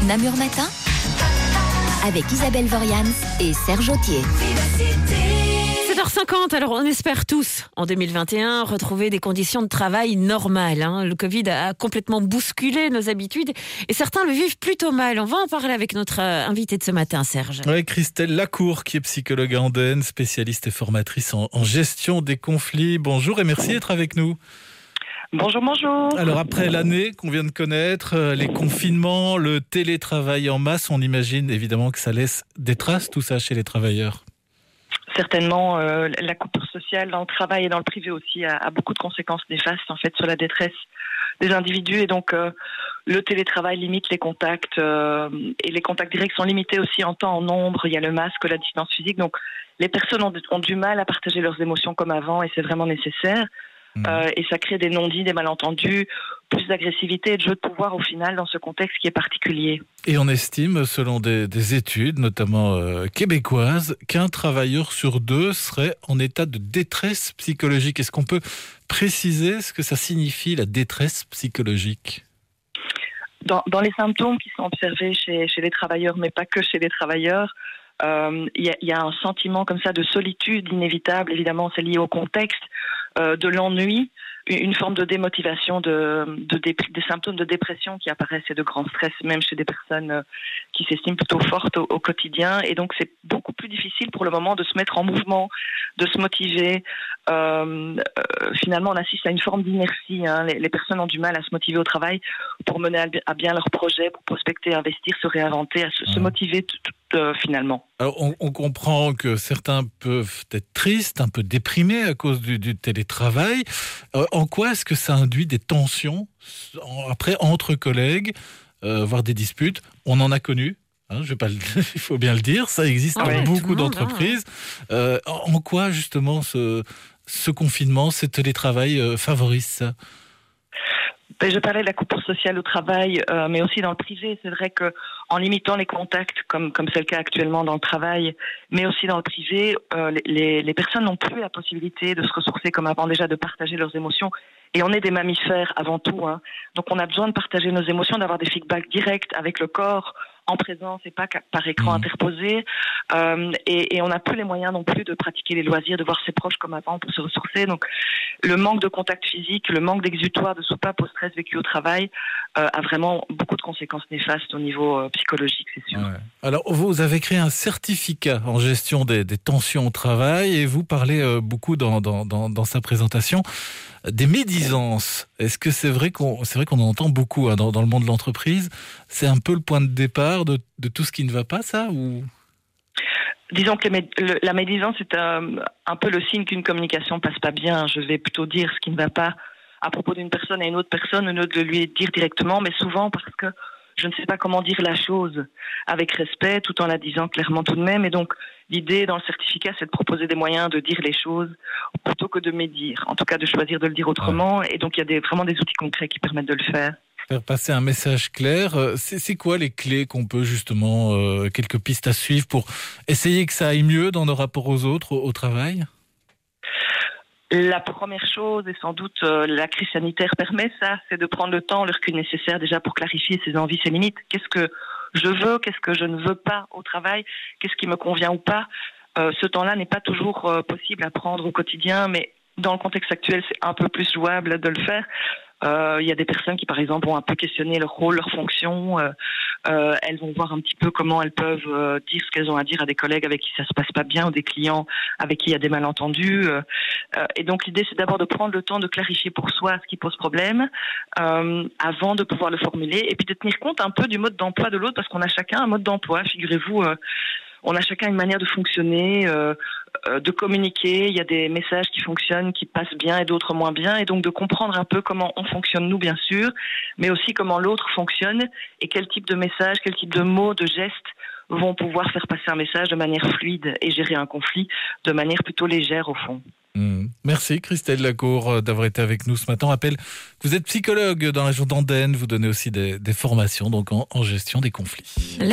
Namur Matin avec Isabelle Vorians et Serge Autier. 7h50, alors on espère tous, en 2021, retrouver des conditions de travail normales. Le Covid a complètement bousculé nos habitudes et certains le vivent plutôt mal. On va en parler avec notre invitée de ce matin, Serge. Oui, Christelle Lacour, qui est psychologue à Andenne, spécialiste et formatrice en gestion des conflits. Bonjour et merci d'être avec nous. Bonjour, bonjour. Alors après l'année qu'on vient de connaître, les confinements, le télétravail en masse, on imagine évidemment que ça laisse des traces, tout ça, chez les travailleurs. Certainement, la coupure sociale dans le travail et dans le privé aussi a beaucoup de conséquences néfastes en fait sur la détresse des individus, et donc le télétravail limite les contacts et les contacts directs sont limités aussi en temps, en nombre. Il y a le masque, la distance physique, donc les personnes ont du mal à partager leurs émotions comme avant, et c'est vraiment nécessaire. Et ça crée des non-dits, des malentendus, plus d'agressivité et de jeu de pouvoir au final dans ce contexte qui est particulier. Et on estime, selon des études, notamment québécoises, qu'un travailleur sur deux serait en état de détresse psychologique. Est-ce qu'on peut préciser ce que ça signifie, la détresse psychologique ? Dans les symptômes qui sont observés chez les travailleurs, mais pas que chez les travailleurs, il y a un sentiment comme ça de solitude inévitable. Évidemment, c'est lié au contexte, de l'ennui, une forme de démotivation, des symptômes de dépression qui apparaissent et de grand stress, même chez des personnes qui s'estiment plutôt fortes au quotidien. Et donc, c'est beaucoup plus difficile pour le moment de se mettre en mouvement, de se motiver. Finalement, on assiste à une forme d'inertie. Les personnes ont du mal à se motiver au travail pour mener à bien leurs projets, pour prospecter, investir, se réinventer, à se motiver finalement. Alors, on comprend que certains peuvent être tristes, un peu déprimés à cause du télétravail. En quoi est-ce que ça induit des tensions après entre collègues, voire des disputes ? On en a connu. Je vais pas il faut bien le dire, ça existe dans beaucoup d'entreprises. En quoi justement ce confinement, ce télétravail favorise ça ? Je parlais de la coupure sociale au travail, mais aussi dans le privé. C'est vrai qu'en limitant les contacts, comme c'est le cas actuellement dans le travail, mais aussi dans le privé, les personnes n'ont plus la possibilité de se ressourcer comme avant, déjà de partager leurs émotions. Et on est des mammifères avant tout. Donc on a besoin de partager nos émotions, d'avoir des feedbacks directs avec le corps, en présence et pas par écran interposé. Et on n'a plus les moyens non plus de pratiquer les loisirs, de voir ses proches comme avant pour se ressourcer. Donc le manque de contact physique, le manque d'exutoire, de soupape au stress vécu au travail a vraiment beaucoup de conséquences néfastes au niveau psychologique, c'est sûr. Ouais. Alors vous avez créé un certificat en gestion des tensions au travail et vous parlez beaucoup dans sa présentation des médisances. Est-ce que c'est vrai qu'on en entend beaucoup dans le monde de l'entreprise ? C'est un peu le point de départ de tout ce qui ne va pas, ça, ou... Disons que la médisance est un peu le signe qu'une communication passe pas bien. Je vais plutôt dire ce qui ne va pas à propos d'une personne à une autre personne, au lieu de lui dire directement, mais souvent parce que je ne sais pas comment dire la chose avec respect, tout en la disant clairement tout de même. Et donc, l'idée dans le certificat, c'est de proposer des moyens de dire les choses plutôt que de médire. En tout cas, de choisir de le dire autrement. Ouais. Et donc, il y a vraiment des outils concrets qui permettent de le faire. Faire passer un message clair. C'est quoi les clés qu'on peut justement, quelques pistes à suivre pour essayer que ça aille mieux dans nos rapports aux autres, au travail ? La première chose, et sans doute la crise sanitaire permet ça, c'est de prendre le temps, le recul nécessaire déjà pour clarifier ses envies, ses limites. Qu'est-ce que je veux, qu'est-ce que je ne veux pas au travail, qu'est-ce qui me convient ou pas. Ce temps-là n'est pas toujours possible à prendre au quotidien, mais dans le contexte actuel, c'est un peu plus jouable de le faire. Il y a des personnes qui, par exemple, vont un peu questionner leur rôle, leur fonction. Elles vont voir un petit peu comment elles peuvent dire ce qu'elles ont à dire à des collègues avec qui ça se passe pas bien, ou des clients avec qui il y a des malentendus. Et donc, l'idée, c'est d'abord de prendre le temps de clarifier pour soi ce qui pose problème avant de pouvoir le formuler, et puis de tenir compte un peu du mode d'emploi de l'autre, parce qu'on a chacun un mode d'emploi. Figurez-vous, on a chacun une manière de fonctionner, de communiquer. Il y a des messages qui fonctionnent, qui passent bien, et d'autres moins bien. Et donc de comprendre un peu comment on fonctionne nous, bien sûr, mais aussi comment l'autre fonctionne et quel type de message, quel type de mots, de gestes vont pouvoir faire passer un message de manière fluide et gérer un conflit de manière plutôt légère au fond. Merci Christelle Lacour d'avoir été avec nous ce matin. On rappelle que vous êtes psychologue dans la région d'Andenne. Vous donnez aussi des formations donc en gestion des conflits.